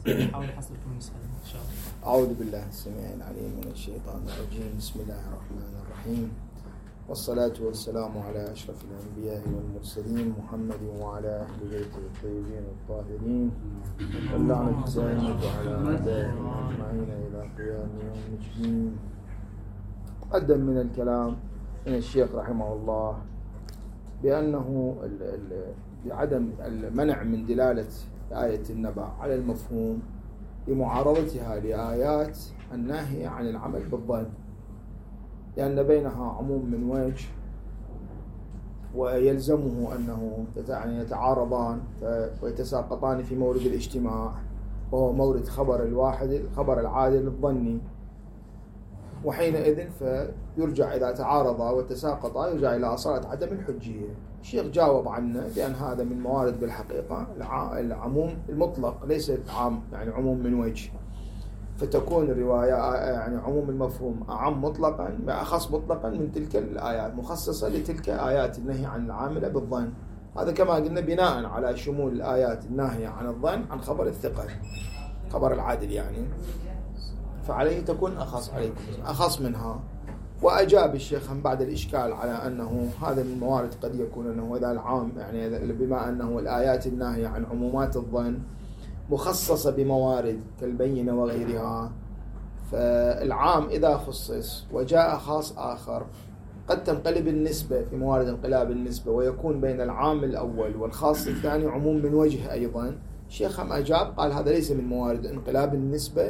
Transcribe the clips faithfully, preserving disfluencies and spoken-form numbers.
حاول حصلكم المسألة إن شاء الله. أعوذ بالله السميع العليم من الشيطان الرجيم. بسم الله الرحمن الرحيم، والصلاة والسلام على أشرف الأنبياء والمرسلين محمد وعلى أهل بيته الطيبين الطاهرين، واللعنة الدائمة على أعدائهم أجمعين إلى قيام يوم الدين. قدم من الكلام من الشيخ رحمه الله بأنه بعدم المنع من دلالة آية النبأ على المفهوم لمعارضتها لآيات الناهية عن العمل بالظن، لأن بينها عموم من وجه، ويلزمه أنه يتعارضان ويتساقطان في مورد الاجتماع، وهو مورد خبر الواحد الخبر العادل الظني، وحينئذ فيرجع إذا تعارضا وتساقطا يرجع إلى أصالة عدم الحجية. الشيخ جاوب عنه بأن هذا من موارد بالحقيقة العموم المطلق، ليس عام يعني عموم من وجه، فتكون الرواية يعني عموم المفهوم أعم مطلقا أخص مطلقا من تلك الآيات، مخصصة لتلك آيات النهي عن العاملة بالظن. هذا كما قلنا بناء على شمول الآيات الناهية عن الظن عن خبر الثقة، خبر العادل يعني، فعليه تكون أخص عليكم أخص منها. وأجاب الشيخ بعد الإشكال على أنه هذا من الموارد قد يكون أنه هذا العام، يعني بما أنه الآيات الناهية عن عمومات الظن مخصصة بموارد كالبينة وغيرها، فالعام إذا خصص وجاء خاص آخر قد تنقلب النسبة في موارد انقلاب النسبة، ويكون بين العام الأول والخاص الثاني عموم من وجه أيضا. الشيخ هم أجاب قال هذا ليس من موارد انقلاب النسبة،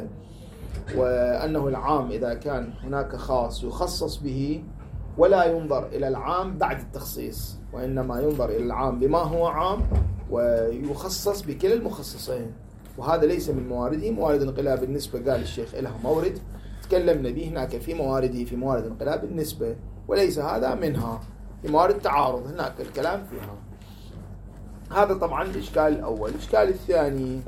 وأنه العام إذا كان هناك خاص يخصص به ولا ينظر إلى العام بعد التخصيص، وإنما ينظر إلى العام بما هو عام ويخصص بكل المخصصين، وهذا ليس من موارده. موارد انقلاب النسبة قال الشيخ لها مورد تكلمنا به هناك في موارده في موارد انقلاب النسبة، وليس هذا منها. في موارد تعارض هناك الكلام فيها. هذا طبعا الإشكال الأول. الإشكال الثاني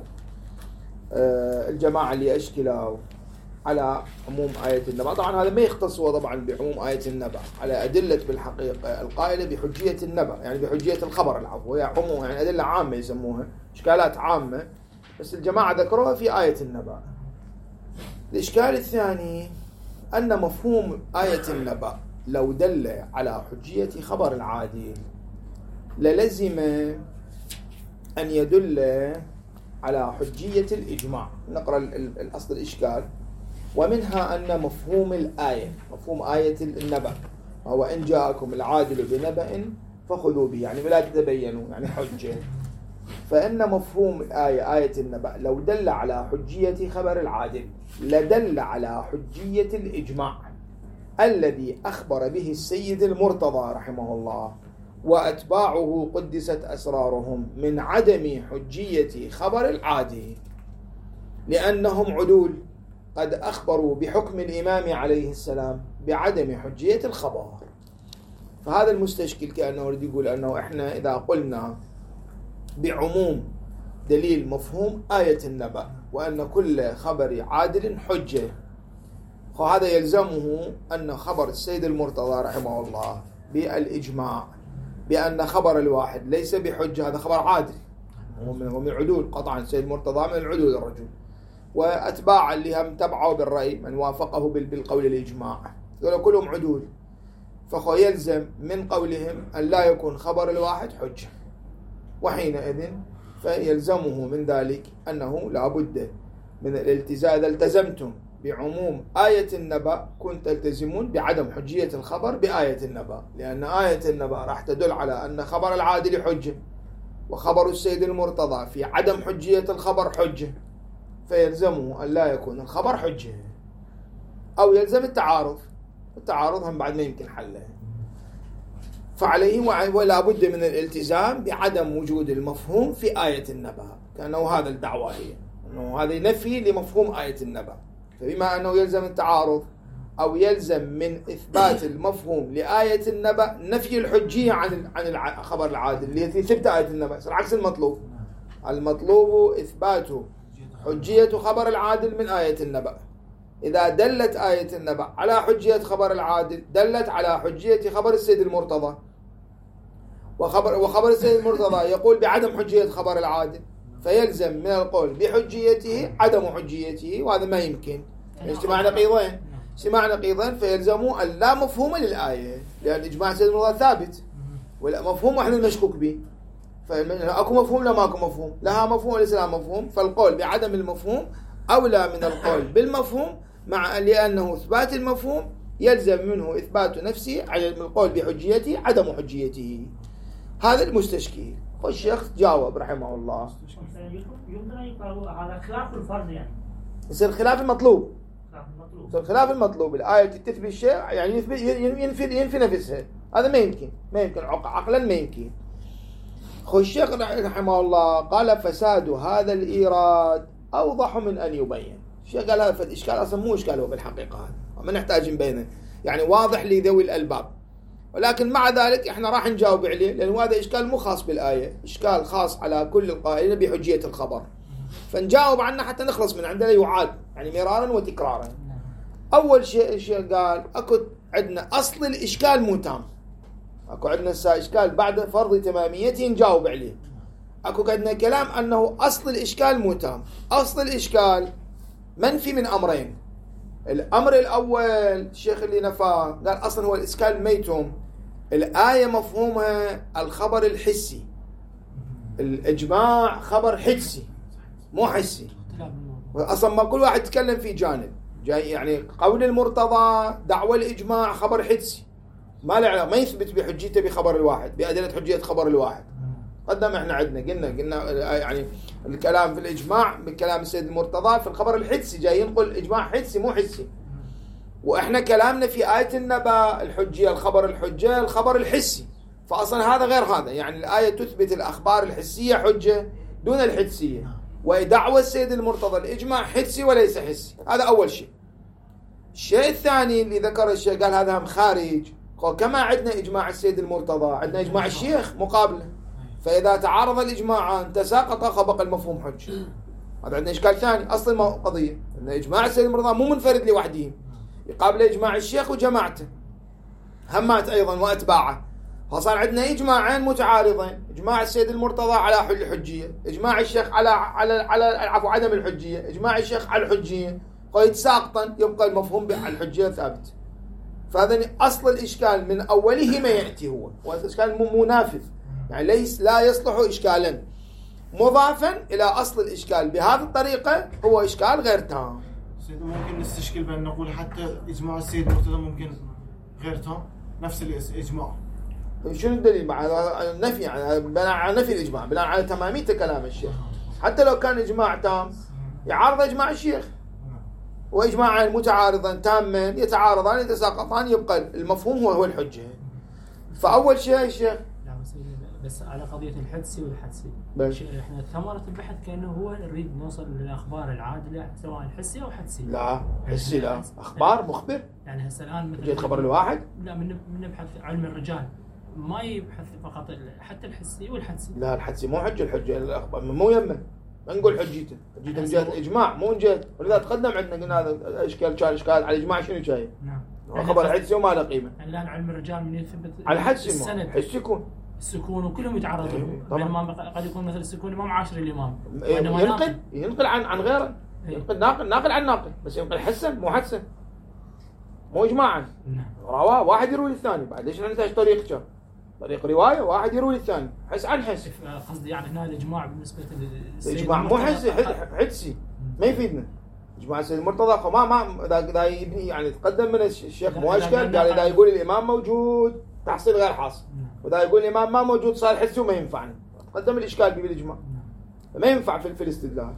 الجماعة اللي أشكلوا على عموم آية النبأ، طبعا هذا ما يختص هو طبعا بعموم آية النبأ، على أدلة بالحقيقة القائلة بحجية النبأ، يعني بحجية الخبر العفو، هي عموم يعني أدلة عامة يسموها، إشكالات عامة، بس الجماعة ذكروها في آية النبأ. الإشكال الثاني أن مفهوم آية النبأ لو دل على حجية خبر العادل للزم أن يدل على حجية الإجماع. نقرأ الأصل الإشكال. ومنها أن مفهوم الآية مفهوم آية النبأ وهو إن جاءكم العادل بنبأ فخذوا به، يعني ولا تتبينوا يعني حجة. فإن مفهوم الآية آية النبأ لو دل على حجية خبر العادل لدل على حجية الإجماع الذي أخبر به السيد المرتضى رحمه الله وأتباعه قدست أسرارهم من عدم حجية خبر العادل، لأنهم عدول قد أخبروا بحكم الإمام عليه السلام بعدم حجية الخبر. فهذا المستشكل كأنه يريد يقول أنه إحنا إذا قلنا بعموم دليل مفهوم آية النبأ وأن كل خبر عادل حجة، فهذا يلزمه أن خبر السيد المرتضى رحمه الله بالإجماع بأن خبر الواحد ليس بحجة، هذا خبر عادل، هو من العدول قطعا. السيد المرتضى من العدول الرجل، وأتباع اللي هم تبعوا بالرأي من وافقه بالقول الإجماع دول كلهم عدول، فهو يلزم من قولهم أن لا يكون خبر الواحد حجة، وحينئذ فيلزمه من ذلك أنه لا بد من الالتزام. إذا التزمتم بعموم آية النبأ كنت تلتزمون بعدم حجية الخبر بآية النبأ، لأن آية النبأ راح تدل على أن خبر العادل حجة، وخبر السيد المرتضى في عدم حجية الخبر حجة، فيلزمه أن لا يكون الخبر حجة، أو يلزم التعارض. التعارض هم بعد ما يمكن حله، فعليه ولا بد من الالتزام بعدم وجود المفهوم في آية النبأ، كأنه هذا الدعوة هي أنه هذا نفي لمفهوم آية النبأ. فبما أنه يلزم التعارض أو يلزم من إثبات المفهوم لآية النبأ نفي الحجية عن عن الخبر العادل اللي هي ثبت آية النبأ، عكس المطلوب. المطلوب إثبات حجية خبر العادل من آية النبأ. إذا دلت آية النبأ على حجية خبر العادل دلت على حجية خبر السيد المرتضى، وخبر وخبر السيد المرتضى يقول بعدم حجية خبر العادل، فيلزم من القول بحجيته عدم حجيته، وهذا ما يمكن. اجتماع نقيضين اجتماع نقيضين فيلزموا اللا مفهوم للآية، لأن إجماع سيد المرضى ثابت ولا مفهوم واحنا المشكوك به. فأكو مفهوم لا ماكو مفهوم، لها مفهوم وليس لها مفهوم، فالقول بعدم المفهوم أولى من القول بالمفهوم، مع لأنه إثبات المفهوم يلزم منه إثبات نفسه على القول بحجيته عدم حجيته. هذا المستشكي. والشيخ جاوب رحمه الله. يمكن أن يقال على خلاف الفرض، يعني يصير خلاف المطلوب. خلاف المطلوب. يصير خلاف المطلوب. الآية تثبت الشيء يعني يثبت ينفي ينفي نفسها. هذا ما يمكن، ما يمكن عقلا ما يمكن. خو الشيخ رحمه الله قال فساد هذا الإيراد أوضح من أن يبين. الشيخ قال هذا الإشكال أصلا مو إشكال هو بالحقيقة، هذا وما نحتاج نبينه، يعني واضح لذوي الألباب، ولكن مع ذلك احنا راح نجاوب عليه، لأن هذا إشكال مو خاص بالآية، إشكال خاص على كل القائلين بحجية الخبر، فنجاوب عنه حتى نخلص من عندنا يعاد يعني مرارا وتكرارا. أول شيء الشيء قال أكو عندنا أصل الإشكال مو تام، أكو عندنا إشكال بعد فرض تماميته نجاوب عليه. أكو عندنا كلام أنه أصل الإشكال مو تام. أصل الإشكال منفي من أمرين. الأمر الأول الشيخ اللي نفاه قال أصلا هو الإشكال ميتم، الآية مفهومها الخبر الحسي، الإجماع خبر حسي مو حسي. أصلا ما كل واحد يتكلم في جانب جاي، يعني قول المرتضى دعوى الإجماع خبر حسي ما له علاقة، ما يثبت بحجيته بخبر الواحد بأدلة حجية خبر الواحد. قدم احنا عندنا قلنا قلنا يعني الكلام في الإجماع بكلام السيد المرتضى في الخبر الحسي جاي ينقل إجماع حسي مو حسي، وإحنا كلامنا في آية النبأ الحجية الخبر الحجة الخبر الحسي، فأصلا هذا غير هذا، يعني الآية تثبت الأخبار الحسية حجة دون الحسية، ودعوى السيد المرتضى الإجماع حسي وليس حسي. هذا أول شيء. الشيء الثاني اللي ذكر الشيء قال هذا هم خارج، كما عندنا إجماع السيد المرتضى عندنا إجماع الشيخ مقابله، فإذا تعارض الإجماعان تساقط خبق المفهوم حج. هذا عندنا إشكال ثاني. أصل ما قضية أن إجماع السيد المرتضى مو منفرد لوحده، يقابل إجماع الشيخ وجماعته همات أيضا وأتباعه، فصار عندنا إجماعين متعارضين، إجماع السيد المرتضى على حل الحجية، إجماع الشيخ على على على عفو عدم الحجية، إجماع الشيخ على الحجية، فيتساقطا يبقى المفهوم على الحجية ثابت. فهذا أصل الإشكال من أوله ما يأتي هو، والإشكال مو نافذ، يعني ليس لا يصلح إشكالا مضافا إلى أصل الإشكال بهذه الطريقة، هو إشكال غير تام. سيد ممكن نستشكل بأن نقول حتى إجماع السيد المرتضى ممكن غير تام نفس الإجماع. شنو الدليل مع النفي؟ يعني بناء على نفي الإجماع بناء على تمامية كلام الشيخ، حتى لو كان إجماع تام يعارض إجماع الشيخ، وإجماعان متعارضان تامان يتعارضان يتساقطان، يبقى المفهوم هو هو الحجة. فأول شيء الشيخ بس على قضية الحدسي والحدسي، بس احنا ثمرة البحث كأنه هو نريد نوصل للأخبار العادلة سواء حسي أو حدسي. لا حسي لا، أخبار مخبر. يعني هسه الآن مثل جيت خبر الواحد. لا من من نبحث علم الرجال ما يبحث فقط حتى الحسي والحدسي. لا الحدسي مو حجة، الحجة الأخبار مو يمه، ما نقول حجيته، حجيته من جهة الإجماع مو من جهة، ولذا تقدم عندنا قلنا هذا إشكال كان إشكال على الإجماع شنو جاي؟ نعم. خبر حدسي وما له قيمة. الآن علم الرجال من يثبت على الحدسي السند حس يكون السكون وكلهم يتعرضون، الإمام قد يكون مثل السكون إمام عاشر الإمام ينقل ينقل عن عن غيره، ينقل ناقل ناقل عن ناقل، بس ينقل حسن مو حدسا مو إجماعا. رواه واحد يروي الثاني، بعد ليش نحتاج طريق شا طريق رواية واحد يروي الثاني حس عن حس. قصدي يعني هنا الإجماع بالنسبة الإجماع مو حسي حدسي ما يفيدنا. إجماع السيد المرتضى ما ما إذا إذا يبني يعني تقدم من الشيخ مو أشكال، قال إذا يقول الإمام موجود تحصيل غير حاصل، وإذا يقول الإمام ما موجود صار حسي وما ينفعني، قدم الإشكال بالإجماع ما ينفع في الاستدلال.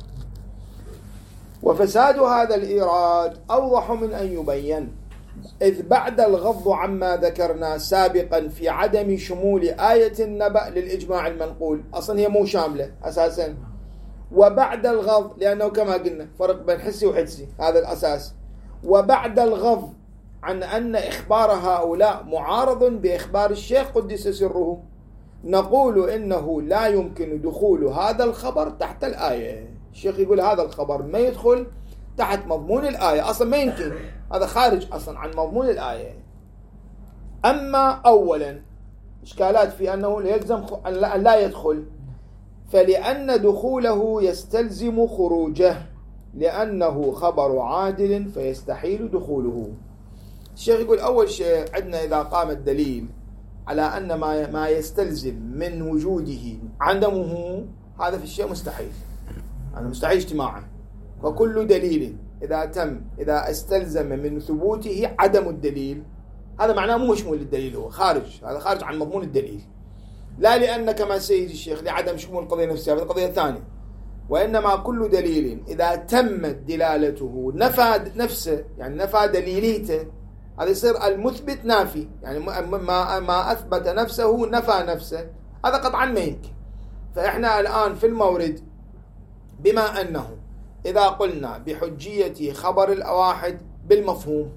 وفساد هذا الإيراد أوضح من أن يبين، إذ بعد الغض عما ذكرنا سابقا في عدم شمول آية النبأ للإجماع المنقول، أصلا هي مو شاملة أساسا، وبعد الغض لأنه كما قلنا فرق بين حسي وحدسي هذا الأساس، وبعد الغض عن أن إخبار هؤلاء معارض بإخبار الشيخ قدس سره، نقول إنه لا يمكن دخول هذا الخبر تحت الآية. الشيخ يقول هذا الخبر ما يدخل تحت مضمون الآية، أصلا ما يمكن، هذا خارج أصلا عن مضمون الآية. أما أولا إشكالات في أنه يلزم أن لا يدخل، فلأن دخوله يستلزم خروجه لأنه خبر عادل فيستحيل دخوله. الشيخ يقول أول شيء عندنا إذا قام الدليل على أن ما ما يستلزم من وجوده عدمه، هذا في الشيء مستحيل، أنا مستحيل اجتماعه. وكل دليل إذا تم إذا استلزم من ثبوته عدم الدليل، هذا معناه مو مشمول للدليل، هو خارج، هذا خارج عن مضمون الدليل. لا لأن كما سيد الشيخ لعدم شمول القضية نفسها، هذه قضية ثانية. وإنما كل دليل إذا تمت دلالته نفى نفسه، يعني نفى دليليته، هذا يصير المثبت نافي، يعني ما ما أثبت نفسه نفى نفسه، هذا قطعا ما يمكن. فإحنا الآن في المورد بما أنه إذا قلنا بحجية خبر الواحد بالمفهوم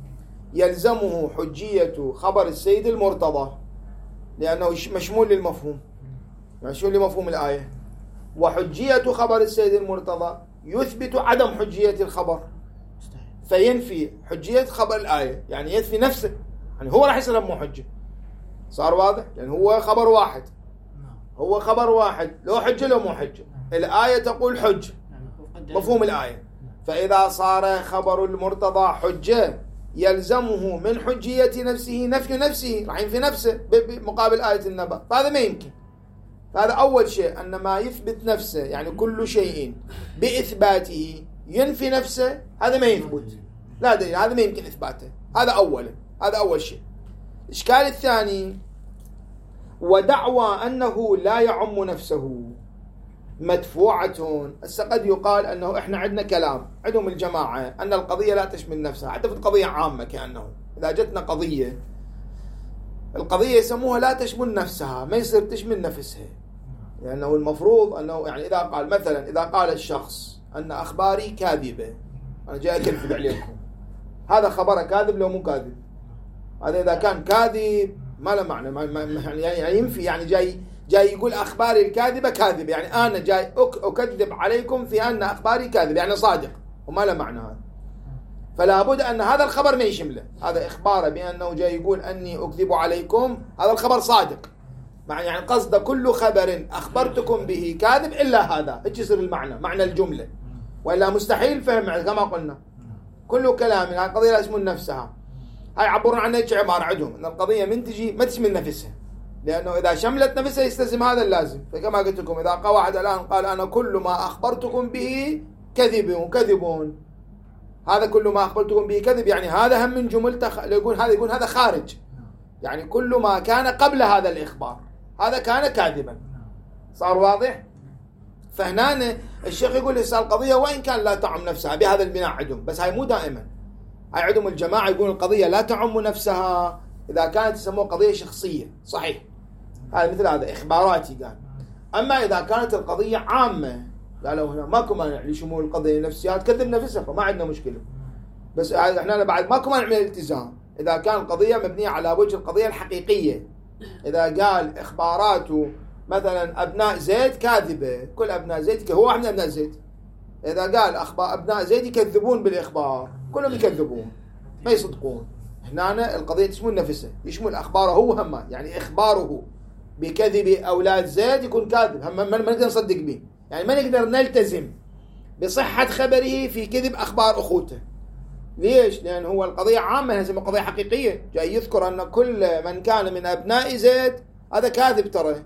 يلزمه حجية خبر السيد المرتضى، لأنه مشمول للمفهوم، مشمول لمفهوم الآية. وحجية خبر السيد المرتضى يثبت عدم حجية الخبر، فينفي حجية خبر الآية، يعني ينفي نفسه، يعني هو راح يصير مو حجة. صار واضح؟ لأن هو خبر واحد، هو خبر واحد، لو حجة لو مو حجة. الآية تقول حجة، مفهوم الآية. فإذا صار خبر المرتضى حجة يلزمه من حجية نفسه نفي نفسه، راح ينفي نفسه بمقابل آية النبأ، فهذا ما يمكن. فهذا أول شيء، أن ما يثبت نفسه، يعني كل شيء بإثباته ينفي نفسه، هذا ما يثبت، لا دليل، هذا ما يمكن إثباته. هذا أولا، هذا أول شيء. الإشكال الثاني، ودعوى أنه لا يعم نفسه مدفوعة. هسه قد يقال أنه إحنا عندنا كلام عندهم الجماعة أن القضية لا تشمل نفسها، حتى في القضية عامة، كأنه إذا جتنا قضية القضية يسموها لا تشمل نفسها، ما يصير تشمل نفسها، لأنه المفروض أنه يعني إذا قال مثلا إذا قال الشخص أن أخباري كاذبة، أنا جاي أكذب عليكم، هذا خبره كاذب لو مو كاذب؟ هذا إذا كان كاذب ما له معنى، ما يعني يعني ينفي، يعني جاي جاي يقول أخباري الكاذبة كاذبة، يعني أنا جاي أكذب عليكم في أن أخباري كاذبة، يعني صادق، وما له معنى هذا. فلا بد أن هذا الخبر ما يشمله، هذا إخباره بأنه جاي يقول أني أكذب عليكم، هذا الخبر صادق، يعني قصد كل خبر أخبرتكم به كاذب إلا هذا، إيش يصير المعنى، معنى الجملة، وإلا مستحيل فهم كما قلنا. كل كلام من القضية لا تشمل نفسها، هاي يعبرون عنها ايش عبارة عندهم، أن القضية من تجي ما تشمل نفسها، لأنه إذا شملت نفسها يستلزم هذا اللازم. فكما قلت لكم إذا قواعد الآن قال أنا كل ما أخبرتكم به كذب كذبون، هذا كل ما أخبرتكم به كذب، يعني هذا هم من جملته، يقول هذا يقول هذا خارج، يعني كل ما كان قبل هذا الإخبار هذا كان كاذبا. صار واضح؟ فهنا الشيخ يقول هسه القضية وإن كان لا تعم نفسها بهذا البناء عندهم، بس هاي مو دائما، هاي عندهم الجماعة يقول القضية لا تعم نفسها إذا كانت يسموها قضية شخصية، صحيح، هذا مثل هذا إخباراتي قال. أما إذا كانت القضية عامة قالوا هنا ماكو مانع لشمول القضية النفسية، تكذب نفسها فما عندنا مشكلة، بس احنا بعد ماكو مانع من الالتزام إذا كان القضية مبنية على وجه القضية الحقيقية. إذا قال إخباراته مثلا أبناء زيد كاذبة، كل أبناء زيد هو واحد من أبناء زيد، إذا قال أخبار أبناء زيد يكذبون بالإخبار، كلهم يكذبون ما يصدقون، هنا القضية تشمل نفسه، يشمل أخباره هو هم، يعني إخباره بكذب أولاد زيد يكون كاذب، هم ما نقدر نصدق به، يعني ما نقدر نلتزم بصحة خبره في كذب أخبار أخوته. ليش؟ لأن هو القضية عامة، هذه قضية حقيقية، جاي يذكر أن كل من كان من أبناء زيد هذا كاذب ترى،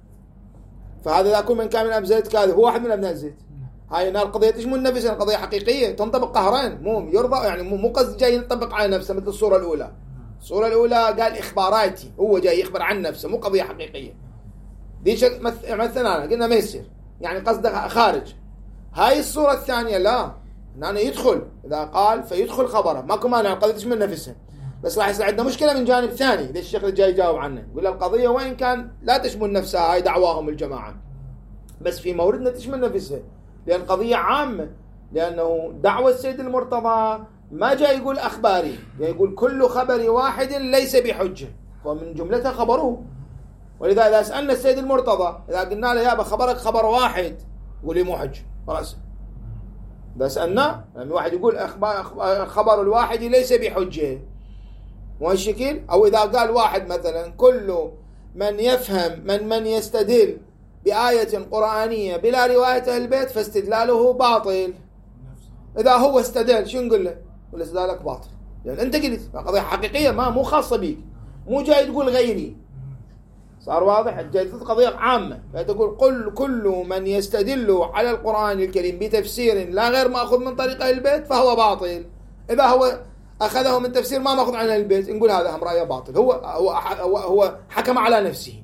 فهذا إذا كل من كان من أبناء زيد كاذب هو واحد من أبناء زيد، هاي هنا القضية تشمل نفسها، القضية حقيقية تنطبق قهرين، مو يرضى، يعني مو قصد جاي ينطبق على نفسه مثل الصورة الأولى. الصورة الأولى قال إخباراتي، هو جاي يخبر عن نفسه، مو قضية حقيقية. دي شك مثلا قلنا ما يصير، يعني قصده خارج. هاي الصورة الثانية لا، هنا يدخل، إذا قال فيدخل خبره، ماكو مانع، القضية تشمل نفسها، بس راح يصير عندنا مشكلة من جانب ثاني، ليش الشيخ اللي جاي يجاوب عنه يقول القضية وإن كان لا تشمل نفسها، هاي دعواهم الجماعة، بس في موردنا تشمل نفسها، لأن قضية عامة، لأنه دعوة السيد المرتضى ما جاء يقول أخباري، جاء يقول كل خبر واحد ليس بحجة، ومن جملتها خبره. ولذا إذا سألنا السيد المرتضى إذا قلنا له يابا خبرك خبر واحد يقول لي مو حجة، خلاص. إذا سألنا يعني واحد يقول خبر الواحد ليس بحجة، مو هالشكل. أو إذا قال واحد مثلا كل من يفهم من من يستدل بآية قرآنية بلا رواية أهل البيت فاستدلاله باطل. إذا هو استدل شو نقول له؟ نقول استدلالك باطل، لأن أنت قلت قضية حقيقية ما مو خاصة بيك، مو جاي تقول غيري. صار واضح؟ جاي قضية عامة، فتقول قل كل من يستدل على القرآن الكريم بتفسير لا غير مأخذ من طريق أهل البيت فهو باطل. إذا هو أخذه من تفسير ما مأخذ عن أهل البيت نقول هذا هم رأيه باطل. هو هو هو, هو حكم على نفسه.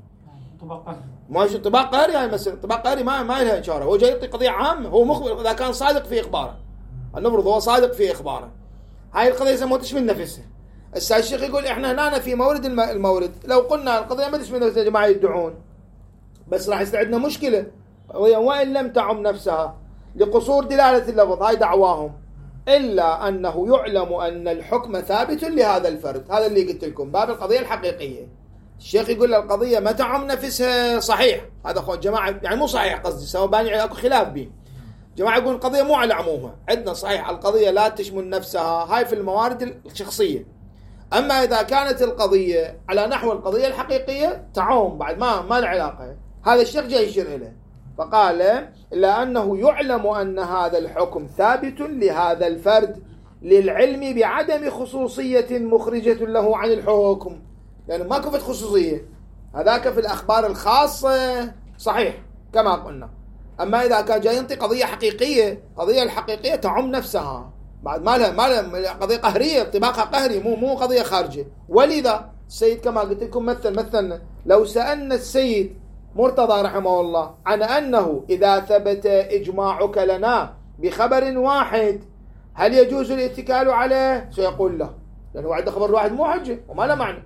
ما شو طباق قهري هاي مثلا، طباق قهري ما ما لها إشارة، هو جاي يعطي قضية عامة، هو مخبر إذا كان صادق في إخباره. نفرض هو صادق في إخباره، هاي القضية يسموها تشمل نفسها. السيد الشيخ يقول إحنا هنا في مورد المورد، لو قلنا القضية ما تشمل نفسها يا جماعة يدعون، بس راح يستعدنا مشكلة قضية وإن لم تعم نفسها لقصور دلالة اللفظ، هاي دعواهم، إلا أنه يعلم أن الحكم ثابت لهذا الفرد. هذا اللي قلت لكم باب القضية الحقيقية. الشيخ يقول القضية ما تعم نفسها صحيح، هذا أخوة جماعة يعني مو صحيح قصدي، سواء باني أكو خلاف به. جماعة يقول القضية مو على عمومها، عندنا صحيح القضية لا تشمل نفسها، هاي في الموارد الشخصية. أما إذا كانت القضية على نحو القضية الحقيقية تعوم بعد ما ما له علاقة. هذا الشيخ جاي يشير إليه فقال إلا أنه يعلم أن هذا الحكم ثابت لهذا الفرد للعلم بعدم خصوصية مخرجة له عن الحكم، لأنه يعني ما كفت خصوصية، هذاك في الأخبار الخاصة صحيح كما قلنا. أما إذا كان جاي ينطي قضية حقيقية، قضية الحقيقية تعم نفسها بعد ما لها ما لها قضية قهرية، طباقها قهري مو مو قضية خارجة. ولذا السيد كما قلت لكم مثل مثلنا لو سألنا السيد مرتضى رحمه الله عن أنه إذا ثبت إجماعك لنا بخبر واحد هل يجوز الاتكال عليه؟ سيقول له، لأنه عنده خبر واحد مو حجة وما له معنى.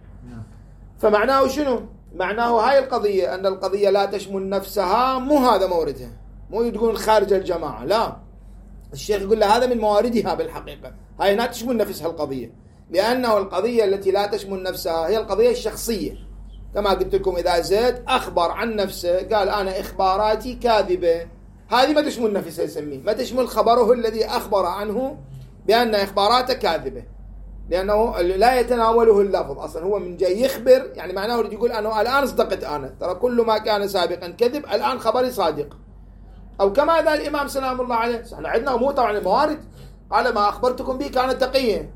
فمعناه شنو؟ معناه هاي القضية أن القضية لا تشمل نفسها، مو هذا موردها، مو تقول خارج الجماعة، لا. الشيخ يقول له هذا من مواردها بالحقيقة، هاي لا تشمل نفسها القضية، لأنه القضية التي لا تشمل نفسها هي القضية الشخصية. كما قلت لكم إذا زيد أخبر عن نفسه قال أنا إخباراتي كاذبة، هذه ما تشمل نفسها، يسميه ما تشمل خبره الذي أخبر عنه بأن إخباراته كاذبة، لأنه لا يتناوله اللفظ أصلا، هو من جاي يخبر يعني معناه يقول أنه الآن صدقت أنا، ترى كل ما كان سابقا كذب الآن خبري صادق. أو كما قال الإمام سلام الله عليه، احنا عندنا مو طبعا الموارد، قال ما أخبرتكم به كانت تقية،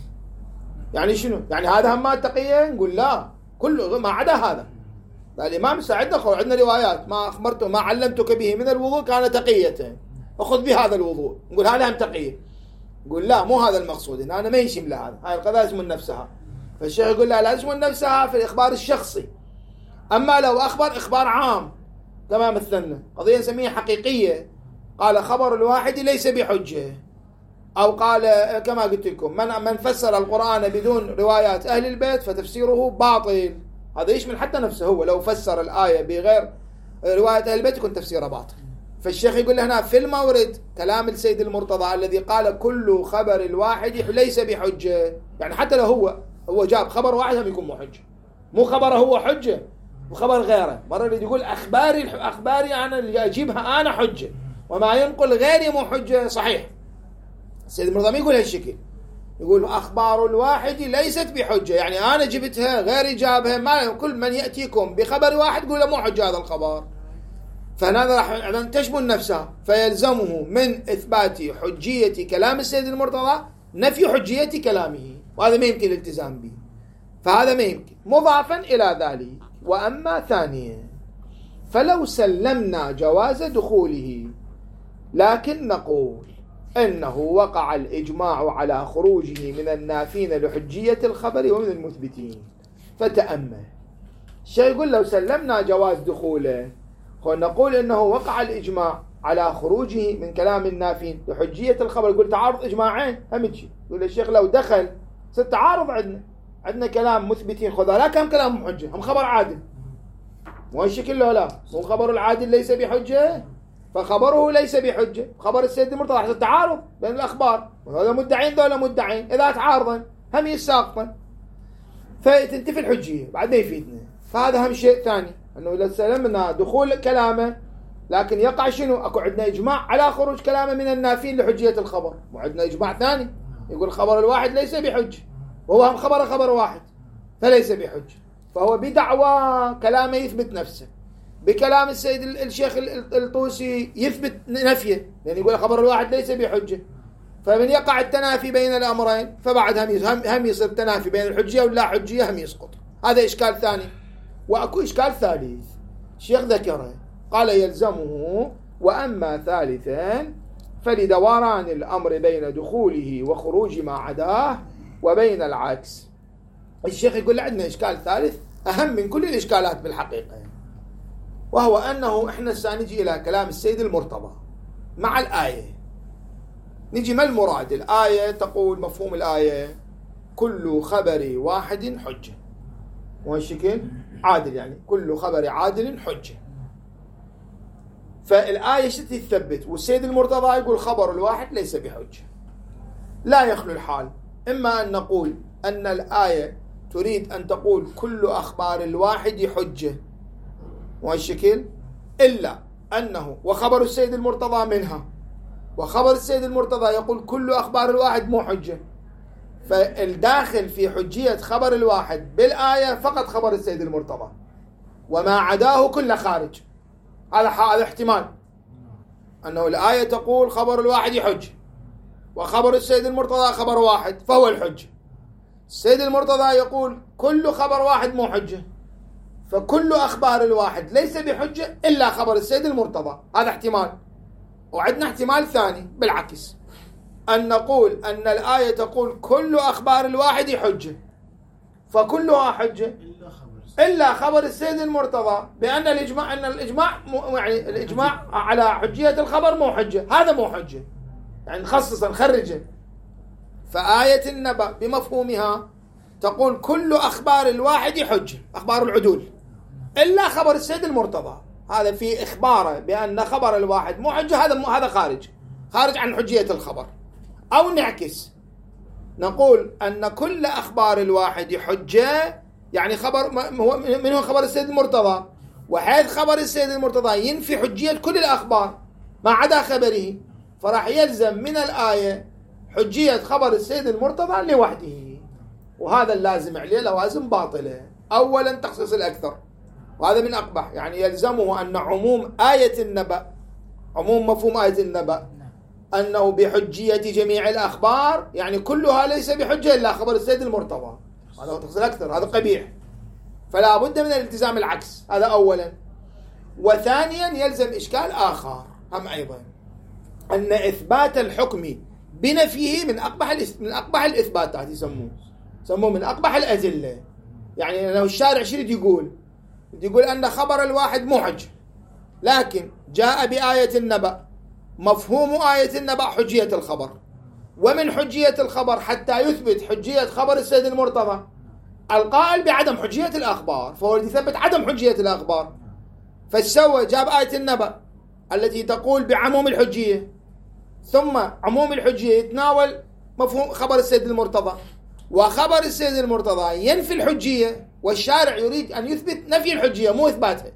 يعني شنو؟ يعني هذا هم ما تقية؟ نقول لا، كله ما عدا هذا. الإمام ساعدنا خو عندنا روايات ما أخبرته ما علمتك به من الوضوء كان تقية، أخذ بهذا الوضوء، نقول هذا هم تقية. نقول لا مو هذا المقصود، إن أنا ما يشمل هذا، هاي القضايا تشمل نفسها. فالشيخ يقول لا لا تشمل نفسها في الإخبار الشخصي. أما لو أخبر إخبار عام كما مثلنا قضية نسميها حقيقية، قال خبر الواحد ليس بحجة، أو قال كما قلت لكم من من فسر القرآن بدون روايات أهل البيت فتفسيره باطل، هذا يشمل حتى نفسه، هو لو فسر الآية بغير رواية أهل البيت يكون تفسيره باطل. فالشيخ يقول هنا في المورد كلام السيد المرتضى الذي قال كل خبر الواحد ليس بحجة، يعني حتى لو هو هو جاب خبر واحد هم يكون مو حجة، مو خبره هو حجة وخبر غيره. مرة اللي يقول أخباري أخباري أنا اللي أجيبها أنا حجة وما ينقل غيري مو حجة، صحيح. السيد المرتضى يقول هالشكل، يقول أخبار الواحد ليست بحجة، يعني أنا جبتها غيري جابها، ما كل من يأتيكم بخبر واحد يقول له مو حجة هذا الخبر. فهذا راح تشمل نفسها، فيلزمه من إثبات حجية كلام السيد المرتضى نفي حجية كلامه، وهذا ما يمكن الالتزام به، فهذا ما يمكن. مضافا إلى ذلك وأما ثانيا فلو سلمنا جواز دخوله لكن نقول إنه وقع الإجماع على خروجه من النافين لحجية الخبر ومن المثبتين. فتأمل الشيء يقول لو سلمنا جواز دخوله نقول إنه وقع الإجماع على خروجه من كلام النافين لحجية الخبر، يقول تعارض إجماعين همتشي. يقول الشيخ لو دخل ست تعارض، عندنا عندنا كلام مثبتين خذ لا كم كلام حجة، هم خبر عادل مو الشكل له، لا مو خبر العادل ليس بحجة فخبره ليس بحجة. خبر السيد المرتضى راح التعارض بين الأخبار، وهذا مدعين ذولا مدعين، إذا تعارضا هم يساقطا فتنتفي الحجية بعد ما يفيدنا. فهذا هم شيء ثاني، أنه إذا سلمنا دخول كلامه لكن يقع شنو؟ أكو عندنا إجماع على خروج كلامه من النافين لحجية الخبر، وعندنا إجماع ثاني يقول الخبر الواحد ليس بحجة، وهو هم خبر خبر واحد فليس بحجة، فهو بدعوى كلامه يثبت نفسه. بكلام السيد الشيخ الطوسي يثبت نفيه، لأن يقول خبر الواحد ليس بحجة، فمن يقع التنافي بين الأمرين فبعد هم هم يصير تنافي بين الحجية واللا حجية، هم يسقط. هذا إشكال ثاني. وأكو إشكال ثالث الشيخ ذكره، قال يلزمه وأما ثالثا فلدوران الأمر بين دخوله وخروج ما عداه وبين العكس. الشيخ يقول عندنا إشكال ثالث أهم من كل الإشكالات بالحقيقة، وهو أنه إحنا سنجي إلى كلام السيد المرتضى مع الآية. نجي ما المراد؟ الآية تقول مفهوم الآية كل خبر واحد حجة، وهالشكل عادل، يعني كل خبر عادل حجة. فالآية شو تثبت؟ والسيد المرتضى يقول خبر الواحد ليس بحجة. لا يخلو الحال إما أن نقول أن الآية تريد أن تقول كل أخبار الواحد حجة، وهالشكل، إلا أنه وخبر السيد المرتضى منها، وخبر السيد المرتضى يقول كل أخبار الواحد مو حجة، فالداخل في حجية خبر الواحد بالآية فقط خبر السيد المرتضى، وما عداه كله خارج. هذا هذا احتمال أنه الآية تقول خبر الواحد حجة، وخبر السيد المرتضى خبر واحد فهو الحجة. السيد المرتضى يقول كل خبر واحد مو حجة، فكل أخبار الواحد ليس بحجة إلا خبر السيد المرتضى. هذا احتمال. وعندنا احتمال ثاني بالعكس، أن نقول أن الآية تقول كل أخبار الواحد حجة، فكلها حجة إلا خبر السيد المرتضى، بأن الإجماع أن الإجماع يعني الإجماع على حجية الخبر مو حجة، هذا مو حجة، يعني نخصصا نخرجه. فآية النبأ بمفهومها تقول كل أخبار الواحد حجة، أخبار العدول، إلا خبر السيد المرتضى. هذا في إخباره بأن خبر الواحد مو حجة، هذا هذا خارج خارج عن حجية الخبر. أو نعكس نقول أن كل أخبار الواحد حجة، يعني خبر من هو خبر السيد المرتضى، وحيث خبر السيد المرتضى ينفي حجية كل الأخبار ما عدا خبره، فراح يلزم من الآية حجية خبر السيد المرتضى لوحده، وهذا اللازم عليه لوازم باطلة. أولا تخصيص الأكثر، وهذا من أقبح، يعني يلزمه أن عموم آية النبأ، عموم مفهوم آية النبأ أنه بحجية جميع الأخبار، يعني كلها ليس بحجة إلا خبر السيد المرتضى، هذا هو تخصيص الأكثر، هذا قبيح. فلا بد من الالتزام العكس، هذا أولا. وثانيا يلزم إشكال آخر هم أيضا، أن إثبات الحكم بنفيه من أقبح من أقبح الإثباتات، يسموه يسموه من أقبح الأدلة. يعني لو الشارع شريد يقول يقول أن خبر الواحد مو حجة، لكن جاء بآية النبأ، مفهوم آية النبأ حجية الخبر، ومن حجية الخبر حتى يثبت حجية خبر السيد المرتضى القائل بعدم حجية الأخبار، فهو يثبت عدم حجية الأخبار. فسوى جاب آية النبأ التي تقول بعموم الحجية، ثم عموم الحجية يتناول مفهوم خبر السيد المرتضى، وخبر السيد المرتضى ينفي الحجية، والشارع يريد أن يثبت نفي الحجية مو إثباتها.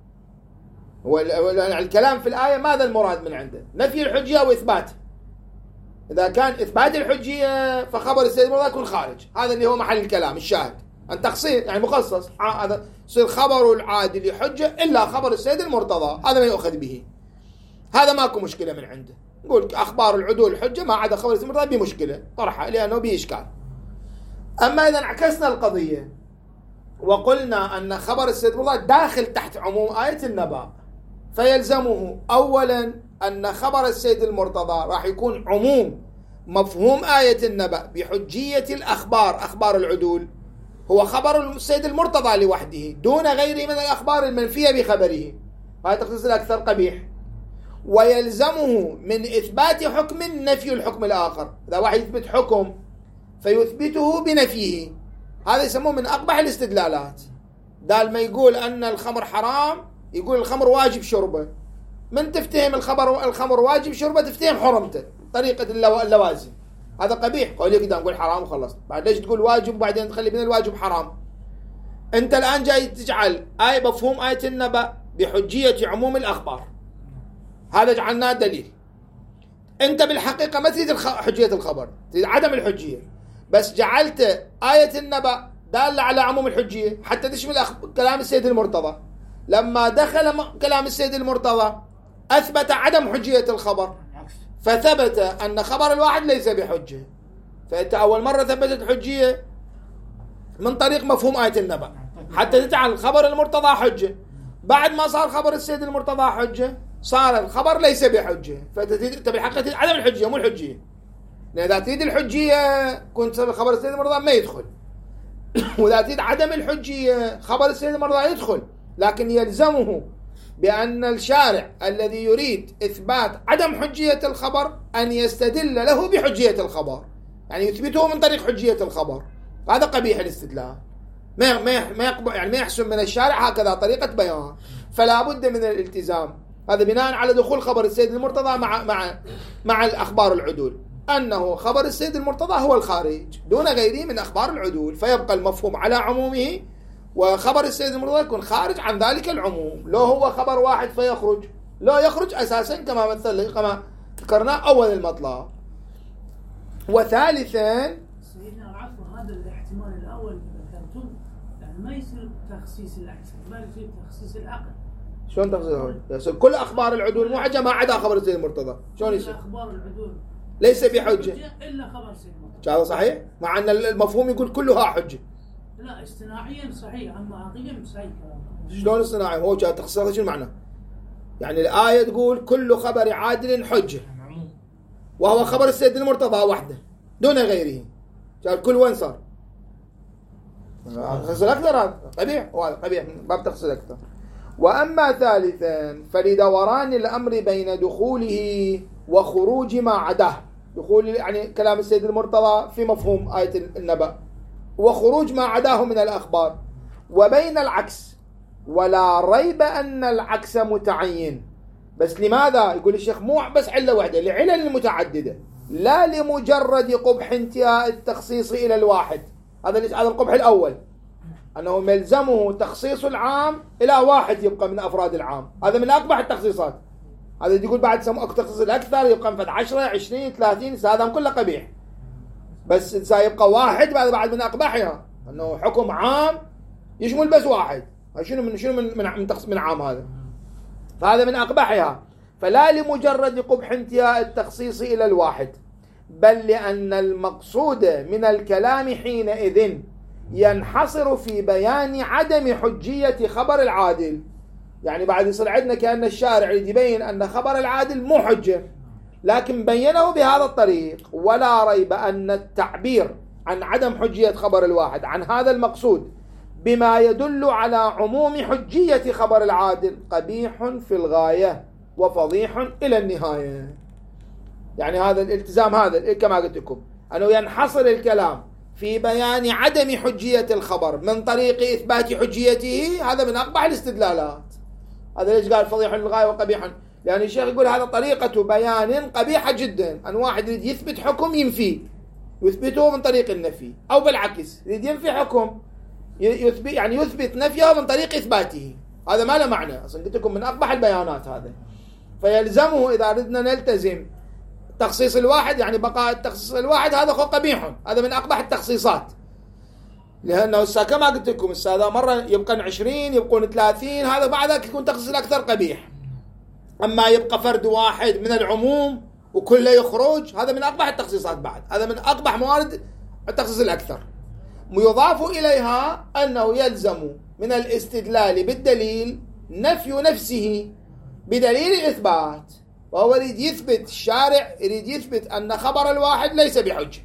والكلام في الآية ماذا المراد من عنده؟ نفي الحجية وإثباتها. إذا كان إثبات الحجية فخبر السيد المرتضى يكون خارج، هذا اللي هو محل الكلام الشاهد، أن تخصيص يعني مخصص، هذا يصير خبر العادل حجة إلا خبر السيد المرتضى، هذا ما يؤخذ به، هذا ماكو مشكلة من عنده. نقول أخبار العدول حجة ما عدا خبر السيد المرتضى بمشكلة طرحها لأنه به إشكال. أما إذا انعكسنا القضية وقلنا أن خبر السيد المرتضى داخل تحت عموم آية النبأ، فيلزمه أولا أن خبر السيد المرتضى راح يكون عموم مفهوم آية النبأ بحجية الأخبار، أخبار العدول هو خبر السيد المرتضى لوحده دون غيره من الأخبار المنفية بخبره، هذا تخصيص الأكثر قبيح. ويلزمه من إثبات حكم نفي الحكم الآخر، إذا واحد يثبت حكم فيثبته بنفيه، هذا يسموه من أقبح الاستدلالات. دال ما يقول أن الخمر حرام يقول الخمر واجب شربه، من تفتهم الخبر الخمر واجب شربه تفتهم حرمته، طريقة اللوازم، هذا قبيح. قولي كده نقول حرام وخلص، بعد ليش تقول واجب وبعدين تخلي من الواجب حرام؟ أنت الآن جاي تجعل آية مفهوم آية النبأ بحجية عموم الأخبار، هذا جعلناه دليل. أنت بالحقيقة ما تريد حجية الخبر، تريد عدم الحجية، بس جعلت آية النبأ دالة على عموم الحجية حتى تشمل كلام السيد المرتضى، لما دخل كلام السيد المرتضى أثبت عدم حجية الخبر، فثبت أن خبر الواحد ليس بحجة. فأنت أول مرة ثبتت حجية من طريق مفهوم آية النبأ حتى تجعل خبر المرتضى حجة. بعد ما صار خبر السيد المرتضى حجة صار الخبر ليس بحجة، فأنت بالحقيقة عدم الحجية مو الحجية. لأن إذا تريد الحجية كنت خبر السيد المرتضى ما يدخل، وإذا تريد عدم الحجية خبر السيد المرتضى يدخل. لكن يلزمه بأن الشارع الذي يريد إثبات عدم حجية الخبر أن يستدل له بحجية الخبر، يعني يثبته من طريق حجية الخبر. هذا قبيح الاستدلال، ما ما ما يقبل، يعني ما يحسن من الشارع هكذا طريقة بيان. فلا بد من الالتزام. هذا بناء على دخول خبر السيد المرتضى مع مع مع الأخبار العدول، أنه خبر السيد المرتضى هو الخارج دون غيره من أخبار العدول، فيبقى المفهوم على عمومه، وخبر السيد المرتضى يكون خارج عن ذلك العموم. لو هو خبر واحد فيخرج، لا يخرج أساسا كما مثل كما ذكرنا أول المطلب. وثالثا سيدنا العفو، هذا الاحتمال الأول اللي ذكرته يعني ما يصير تخصيص العكس، ما يصير تخصيص العقل. شلون تخصيص؟ كل أخبار العدول مو حجة ما عدا خبر السيد المرتضى. شلون يصير؟ أخبار العدول ليس بحجة إلا خبر السيد المرتضى. هذا صحيح؟ مع أن المفهوم يقول كلها حجة. لا اصطناعيا صحيح، أما عقليا صحيح كلامه. شلون اصطناعي؟ هو جاء تخصيصه شو معنى؟ يعني الآية تقول كل خبر عادل حجة، وهو خبر السيد المرتضى وحده دون غيره. قال كل وين صار؟ تخصيص أكثر، هذا قبيح، وهذا قبيح من باب تخصيص أكثر. وأما ثالثا فلدوران الأمر بين دخوله وخروج ما عداه، دخول يعني كلام السيد المرتضى في مفهوم آية النبأ، وخروج ما عداه من الأخبار، وبين العكس، ولا ريب أن العكس متعين. بس لماذا؟ يقول الشيخ مو بس علة واحدة، لعلل متعددة، لا لمجرد قبح انتهاء التخصيص إلى الواحد. هذا هذا القبح الأول، أنه يلزمه تخصيص العام إلى واحد يبقى من أفراد العام. هذا من أقبح التخصيصات. هذا يقول بعد سموك تخصيص الأكثر يبقى من عشرة عشرين ثلاثين، هذا كله قبيح. بس سيبقى واحد بعد بعد من أقبحها، أنه حكم عام يشمل بس واحد. شنو من شنو من من من, من عام هذا؟ فهذا من أقبحها. فلا لمجرد قبح انتهاء التخصيص إلى الواحد، بل لأن المقصود من الكلام حينئذ ينحصر في بيان عدم حجية خبر العادل. يعني بعد يصير عندنا كأن الشارع يبين أن خبر العادل مو حجة، لكن بينه بهذا الطريق. ولا ريب أن التعبير عن عدم حجية خبر الواحد عن هذا المقصود بما يدل على عموم حجية خبر العادل قبيح في الغاية وفضيح إلى النهاية. يعني هذا الالتزام هذا كما قلت لكم أنه ينحصر الكلام في بيان عدم حجية الخبر من طريق إثبات حجيته، هذا من أقبح الاستدلالات. هذا ليش قال فضيح للغاية وقبيح؟ لأن يعني الشيخ يقول هذا طريقة بيان قبيحة جدا، أن واحد يريد يثبت حكم ينفي، يثبته من طريق النفي، أو بالعكس يريد ينفي حكم يثبت، يعني يثبت نفيه من طريق إثباته. هذا ما له معنى. أصلا قلت لكم من أقبح البيانات هذا. فيلزمه إذا ردنا نلتزم تخصيص الواحد، يعني بقاء التخصيص الواحد، هذا هو قبيح، هذا من أقبح التخصيصات. لأنه كما قلت لكم هذا مرة يبقى عشرين يبقون ثلاثين، هذا بعد ذلك يكون تخصيص الأكثر قبيح. أما يبقى فرد واحد من العموم وكله يخرج، هذا من أقبح التخصيصات بعد، هذا من أقبح موارد التخصيص الأكثر. يضاف إليها أنه يلزم من الاستدلال بالدليل نفي نفسه بدليل الإثبات. وهو يريد يثبت، الشارع يريد يثبت أن خبر الواحد ليس بحجة،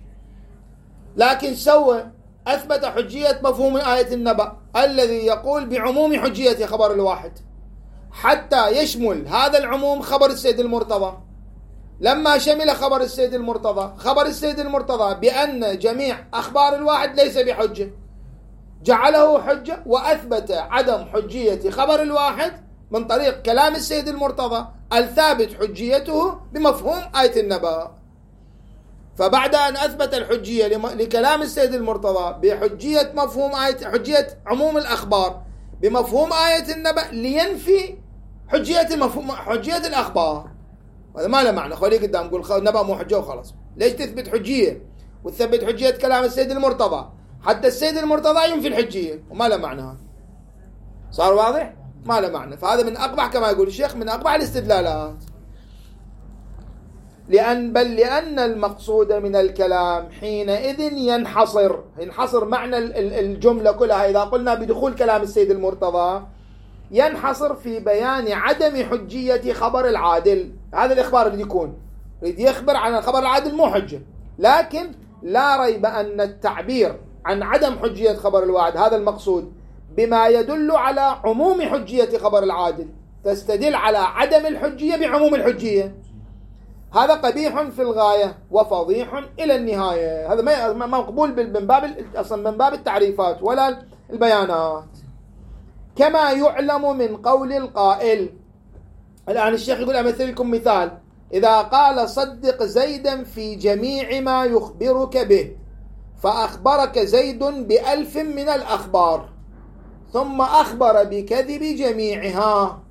لكن سوى أثبت حجية مفهوم آية النبأ الذي يقول بعموم حجية خبر الواحد، حتى يشمل هذا العموم خبر السيد المرتضى. لما شمل خبر السيد المرتضى خبر السيد المرتضى بأن جميع أخبار الواحد ليس بحجة، جعله حجة، وأثبت عدم حجية خبر الواحد من طريق كلام السيد المرتضى الثابت حجيته بمفهوم آية النبأ. فبعد أن أثبت الحجية لكلام السيد المرتضى بحجية مفهوم آية حجية عموم الأخبار بمفهوم آية النبأ لينفي حجية المفهوم حجية الأخبار. هذا ما له معنى. خليه قدام قول النبأ مو حجة وخلاص. ليش تثبت حجية وتثبت حجية كلام السيد المرتضى حتى السيد المرتضى ينفي الحجية؟ وما له معنى. هذا صار واضح؟ ما له معنى. فهذا من أقبح كما يقول الشيخ من أقبح الاستدلالات. لأن بل لأن المقصود من الكلام حينئذ ينحصر ينحصر معنى الجملة كلها إذا قلنا بدخول كلام السيد المرتضى ينحصر في بيان عدم حجية خبر العادل. هذا الإخبار اللي يكون يريد يخبر عن الخبر العادل مو حجة، لكن لا ريب أن التعبير عن عدم حجية خبر الواحد هذا المقصود بما يدل على عموم حجية خبر العادل، تستدل على عدم الحجية بعموم الحجية. هذا قبيح في الغاية وفضيح إلى النهاية. هذا ما مقبول من باب أصلا من باب التعريفات ولا البيانات. كما يعلم من قول القائل. الآن الشيخ يقول أمثل لكم مثال: إذا قال صدق زيدا في جميع ما يخبرك به، فأخبرك زيد بألف من الأخبار، ثم أخبر بكذب جميعها،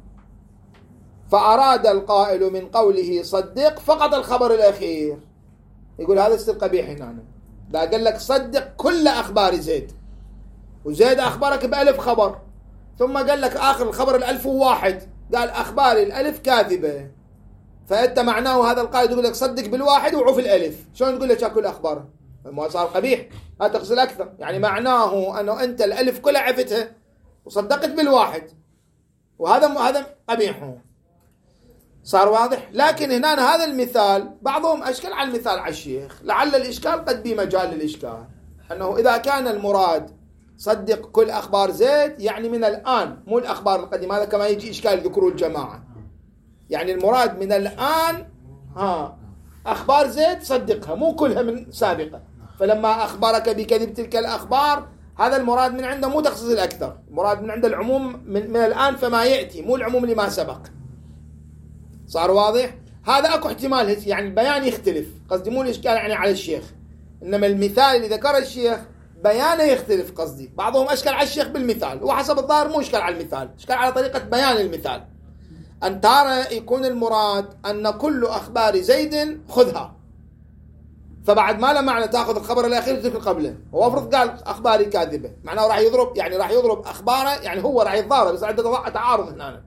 فأراد القائل من قوله صدق فقط الخبر الأخير، يقول هذا يصير قبيح هنا. لا قال لك صدق كل أخبار زيد، وزيد أخبرك بألف خبر، ثم قال لك آخر الخبر الألف وواحد، قال أخباري الألف كاذبة، فأنت معناه هذا القائل يقول لك صدق بالواحد وعوف الألف. شلون تقول لك أكل أخباره؟ ما صار قبيح، هذا تقصد أكثر. يعني معناه أنه أنت الألف كلها عفتها وصدقت بالواحد، وهذا هذا قبيح. صار واضح؟ لكن هنا هذا المثال بعضهم أشكل على المثال على الشيخ، لعل الإشكال قد بي مجال للإشكال، أنه إذا كان المراد صدق كل أخبار زيد يعني من الآن مو الأخبار القديمة، هذا كما يجي إشكال ذكروا الجماعة، يعني المراد من الآن ها أخبار زيد صدقها مو كلها من سابقة. فلما أخبرك بكذب تلك الأخبار هذا المراد من عنده مو تخصيص الأكثر، المراد من عنده العموم من, من الآن فما يأتي، مو العموم لما سبق. صار واضح؟ هذا أكو احتمال يعني البيان يختلف، قصدي مو الإشكال يعني على الشيخ، إنما المثال اللي ذكره الشيخ بيانه يختلف. قصدي بعضهم أشكل على الشيخ بالمثال، وحسب الظاهر مو إشكال على المثال، إشكال على طريقة بيان المثال. أن ترى يكون المراد أن كل أخبار زيد خذها، فبعد ما له معنى تأخذ الخبر الأخير وتترك قبله. هو أفرض قال أخباري كاذبة، معناه راح يضرب يعني راح يضرب أخباره، يعني هو راح يتضارب، بس عنده تعارض هنا.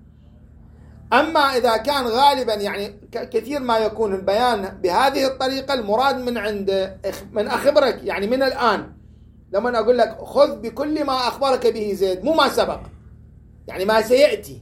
أما إذا كان غالبا يعني كثير ما يكون البيان بهذه الطريقة المراد من عند من أخبرك يعني من الآن، لما أقول لك خذ بكل ما أخبرك به زيد مو ما سبق، يعني ما سيأتي.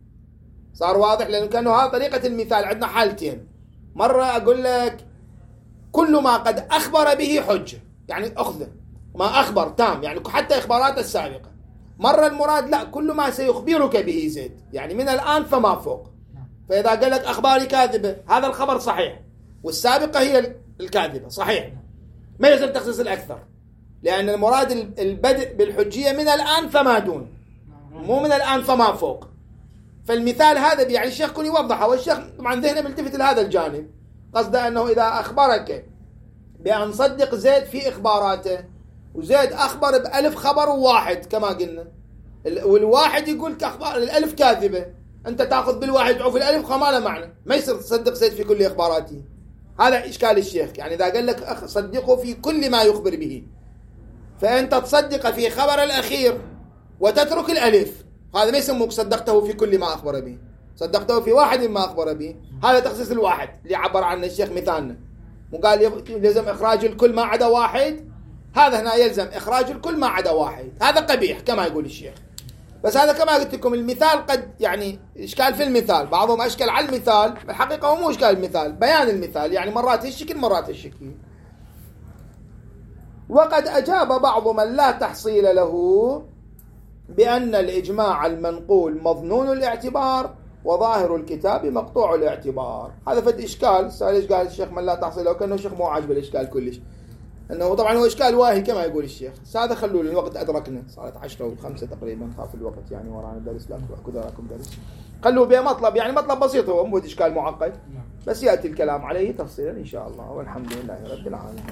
صار واضح؟ لأنه كانوا هذه طريقة المثال. عندنا حالتين، مرة أقول لك كل ما قد أخبر به حجة يعني أخذه ما أخبر تام يعني حتى إخبارات السابقة. مرة المراد لا كل ما سيخبرك به زيد يعني من الآن فما فوق. فإذا قال لك أخباري كاذبة هذا الخبر صحيح والسابقة هي الكاذبة صحيح، ما يلزم تخصيص الأكثر، لأن المراد البدء بالحجية من الآن فما دون، مو من الآن فما فوق. فالمثال هذا يعني الشيخ كن يوضحه، والشيخ طبعا ذهنه ملتفت لهذا الجانب، قصده أنه إذا أخبرك بأن صدق زيد في إخباراته، وزيد أخبر بألف خبر وواحد كما قلنا، والواحد يقول كأخبار الألف كاذبة، أنت تأخذ بالواحد تعوف الألف خما له معنى، ما يصير تصدق زيد في كل إخباراته. هذا إشكال الشيخ، يعني إذا قال لك صدقه في كل ما يخبر به، فأنت تصدق في خبر الأخير وتترك الألف، هذا ما يسموك صدقته في كل ما أخبر به، صدقته في واحد ما أخبر به. هذا تخصيص الواحد اللي عبر عنه الشيخ مثالنا، وقال يلزم إخراج الكل ما عدا واحد، هذا هنا يلزم إخراج الكل ما عدا واحد، هذا قبيح كما يقول الشيخ. بس هذا كما قلت لكم المثال قد يعني إشكال في المثال، بعضهم أشكال على المثال، الحقيقة هو مو إشكال المثال، بيان المثال، يعني مرات الشكل مرات الشكل. وقد أجاب بعض من لا تحصيل له بأن الإجماع المنقول مظنون الاعتبار وظاهر الكتاب مقطوع الاعتبار. هذا فد إشكال، سأل إيش قال الشيخ من لا تحصيل له، كأنه الشيخ مو عاجب الإشكال كلش، أنه طبعا هو إشكال واهي كما يقول الشيخ. هذا خلوا لي الوقت أدركنا، صارت عشرة وخمسة تقريبا، خاف الوقت يعني ورانا درس، لا أكو دراكم درس، خلوا بها مطلب يعني مطلب بسيط، هو مو إشكال معقد، بس يأتي الكلام عليه تفصيلا إن شاء الله، والحمد لله رب العالمين.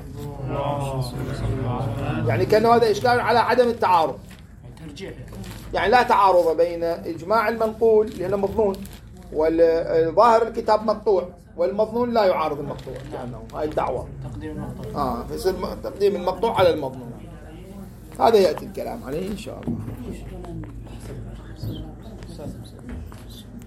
يعني كأنه هذا إشكال على عدم التعارض، يعني لا تعارض بين إجماع المنقول اللي هو مظنون والظاهر الكتاب مقطوع، والمظنون لا يعارض المقطوع، لأنه هاي الدعوة تقديم المقطوع آه فيصير تقديم المقطوع على المظنون. هذا يأتي الكلام عليه إن شاء الله. اساس مسلم.